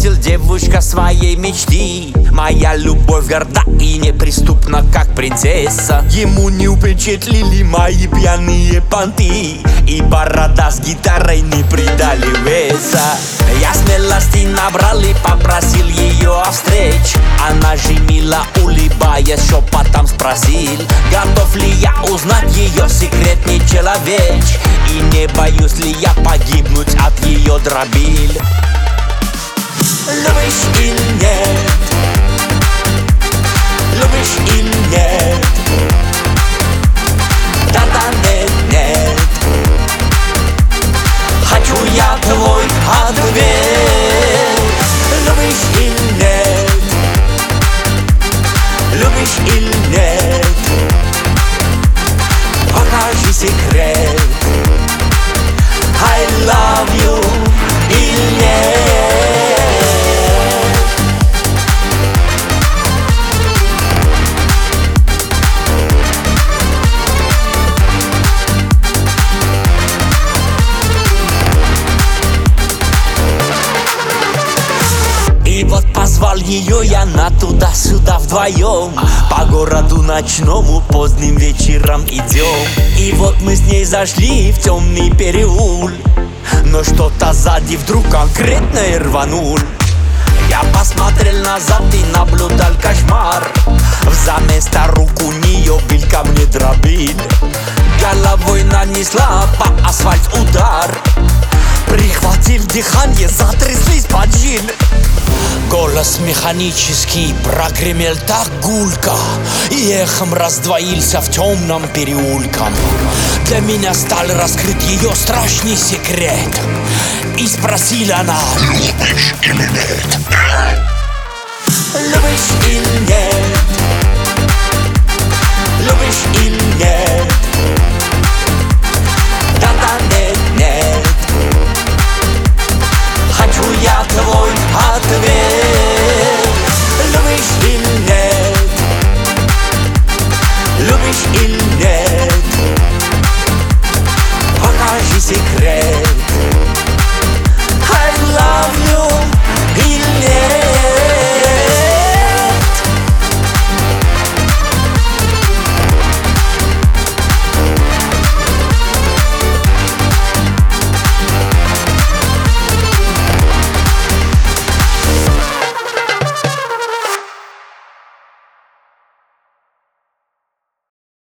бросил девушка своей мечты. Моя любовь горда и неприступна, как принцесса. Ему не впечатлили мои пьяные понты, и борода с гитарой не придали веса. Я смелости набрал и попросил ее о встрече. Она же мило улыбаясь шепотом спросил: готов ли я узнать ее секретный человек, и не боюсь ли я погибнуть от ее дробиль. Любишь или нет? Любишь или нет? Да-да, нет, нет. Хочу я твой ответ. Любишь или нет? Любишь или нет? Покажи секрет. I love you или нет? И вот позвал ее я на туда-сюда вдвоем. По городу ночному поздним вечером идем. И вот мы с ней зашли в темный переулок, но что-то сзади вдруг конкретно и рванул. Я посмотрел назад и наблюдал кошмар. Взаместо рук у нее был ко мне дробиль. Головой нанесла по асфальт удар. Прихватил дыхание, затряслись поджилы. Голос механический прогремел так гулко, и эхом раздвоился в темном переулке. Для меня стал раскрыт ее страшный секрет. И спросила она: любишь или нет? Любишь или нет? Любишь или нет? Да-да, нет, нет. Хочу я твой ответ. Любишь или нет? Любишь или нет?